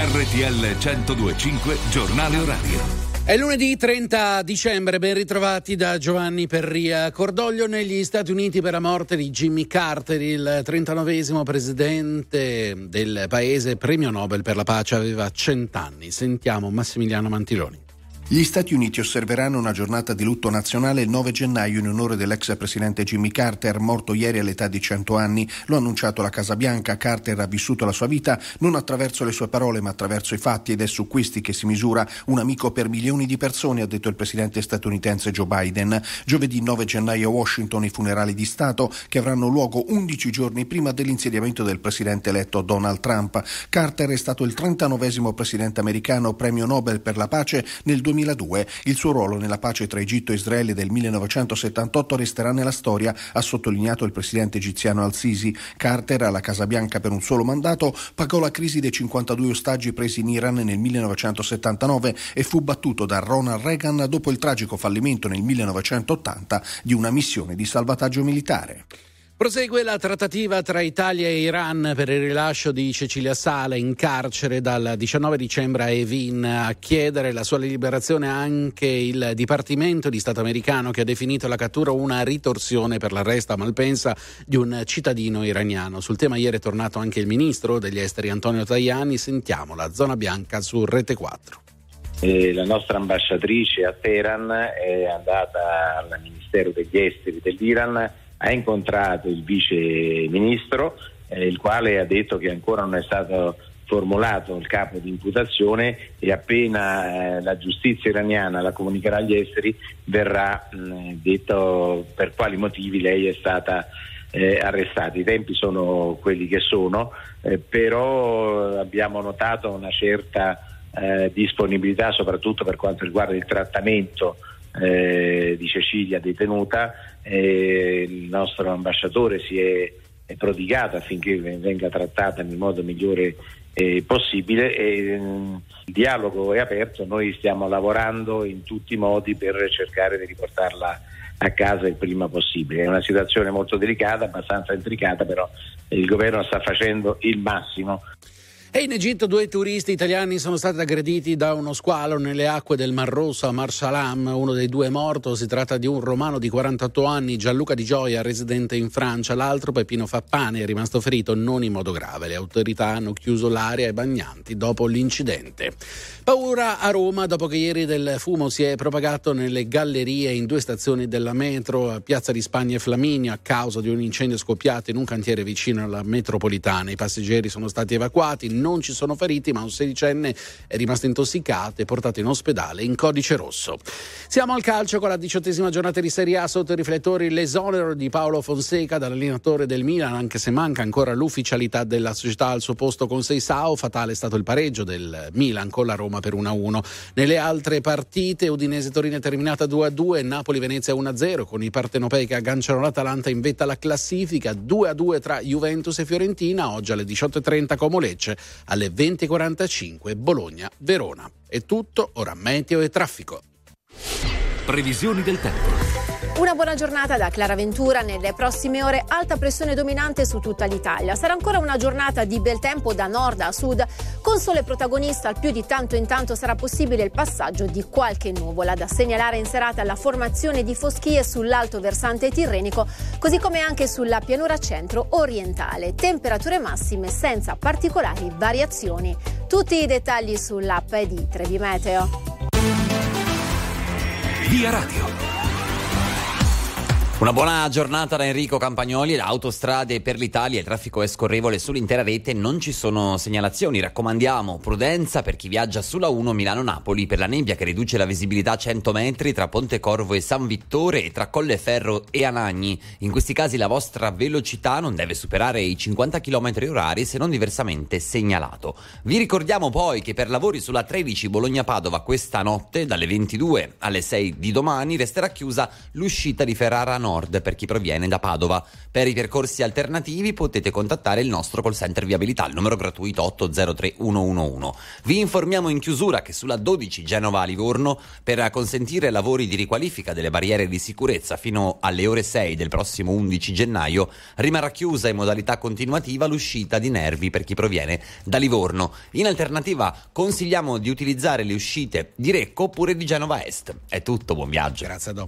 RTL 102.5 Giornale Orario. È lunedì 30 dicembre, ben ritrovati da Giovanni Perria. Cordoglio negli Stati Uniti per la morte di Jimmy Carter, il 39esimo presidente del paese, premio Nobel per la pace, aveva 100 anni. Sentiamo Massimiliano Mantiloni. Gli Stati Uniti osserveranno una giornata di lutto nazionale il 9 gennaio in onore dell'ex presidente Jimmy Carter, morto ieri all'età di 100 anni. Lo ha annunciato la Casa Bianca. Carter ha vissuto la sua vita non attraverso le sue parole ma attraverso i fatti, ed è su questi che si misura un amico per milioni di persone, ha detto il presidente statunitense Joe Biden. Giovedì 9 gennaio a Washington i funerali di Stato, che avranno luogo 11 giorni prima dell'insediamento del presidente eletto Donald Trump. Carter è stato il 39esimo presidente americano, premio Nobel per la pace nel 2002. Il suo ruolo nella pace tra Egitto e Israele del 1978 resterà nella storia, ha sottolineato il presidente egiziano al-Sisi. Carter, alla Casa Bianca per un solo mandato, pagò la crisi dei 52 ostaggi presi in Iran nel 1979 e fu battuto da Ronald Reagan dopo il tragico fallimento nel 1980 di una missione di salvataggio militare. Prosegue la trattativa tra Italia e Iran per il rilascio di Cecilia Sala, in carcere dal 19 dicembre a Evin. A chiedere la sua liberazione anche il Dipartimento di Stato americano, che ha definito la cattura una ritorsione per l'arresto a Malpensa di un cittadino iraniano. Sul tema ieri è tornato anche il ministro degli esteri Antonio Tajani. Sentiamo la zona bianca su Rete 4. La nostra ambasciatrice a Teheran è andata al Ministero degli Esteri dell'Iran, ha incontrato il vice ministro, il quale ha detto che ancora non è stato formulato il capo di imputazione e appena la giustizia iraniana la comunicherà agli esteri verrà detto per quali motivi lei è stata arrestata. I tempi sono quelli che sono, però abbiamo notato una certa disponibilità soprattutto per quanto riguarda il trattamento di Cecilia detenuta. Il nostro ambasciatore si è prodigato affinché venga trattata nel modo migliore possibile, e il dialogo è aperto. Noi stiamo lavorando in tutti i modi per cercare di riportarla a casa il prima possibile. È una situazione molto delicata, abbastanza intricata, però il governo sta facendo il massimo. E in Egitto 2 turisti italiani sono stati aggrediti da uno squalo nelle acque del Mar Rosso a Marsalam. Uno dei 2 è morto, si tratta di un romano di 48 anni, Gianluca Di Gioia, residente in Francia. L'altro, Peppino Fappane, è rimasto ferito non in modo grave. Le autorità hanno chiuso l'area ai bagnanti dopo l'incidente. Paura a Roma dopo che ieri del fumo si è propagato nelle gallerie in 2 stazioni della metro, a Piazza di Spagna e Flaminio, a causa di un incendio scoppiato in un cantiere vicino alla metropolitana. I passeggeri sono stati evacuati, non ci sono feriti, ma un 16enne è rimasto intossicato e portato in ospedale in codice rosso. Siamo al calcio con la 18ª giornata di Serie A. Sotto i riflettori l'esonero di Paolo Fonseca dall'allenatore del Milan, anche se manca ancora l'ufficialità della società al suo posto con Seisao. Fatale è stato il pareggio del Milan con la Roma per 1-1. Nelle altre partite, Udinese-Torino è terminata 2-2, Napoli-Venezia 1-0, con i partenopei che agganciano l'Atalanta in vetta alla classifica. 2-2 tra Juventus e Fiorentina. Oggi alle 18.30 Como-Lecce, alle 20.45 Bologna-Verona. È tutto, ora meteo e traffico. Previsioni del tempo. Una buona giornata da Clara Ventura. Nelle prossime ore alta pressione dominante su tutta l'Italia. Sarà ancora una giornata di bel tempo da nord a sud, con sole protagonista. Al più di tanto in tanto sarà possibile il passaggio di qualche nuvola. Da segnalare in serata la formazione di foschie sull'alto versante tirrenico, così come anche sulla pianura centro-orientale. Temperature massime senza particolari variazioni. Tutti i dettagli sull'app di Trevi Meteo. Via Radio. Una buona giornata da Enrico Campagnoli. Autostrade per l'Italia, il traffico è scorrevole sull'intera rete, non ci sono segnalazioni. Raccomandiamo prudenza per chi viaggia sulla 1 Milano-Napoli per la nebbia che riduce la visibilità a 100 metri tra Pontecorvo e San Vittore e tra Colleferro e Anagni. In questi casi la vostra velocità non deve superare i 50 km/h se non diversamente segnalato. Vi ricordiamo poi che per lavori sulla 13 Bologna-Padova questa notte dalle 22 alle 6 di domani resterà chiusa l'uscita di Ferrara Nord per chi proviene da Padova. Per i percorsi alternativi potete contattare il nostro call center viabilità, il numero gratuito 803 111. Vi informiamo in chiusura che sulla 12 Genova-Livorno, per consentire lavori di riqualifica delle barriere di sicurezza fino alle ore 6 del prossimo 11 gennaio, rimarrà chiusa in modalità continuativa l'uscita di Nervi per chi proviene da Livorno. In alternativa consigliamo di utilizzare le uscite di Recco oppure di Genova Est. È tutto, buon viaggio. Grazie a dopo.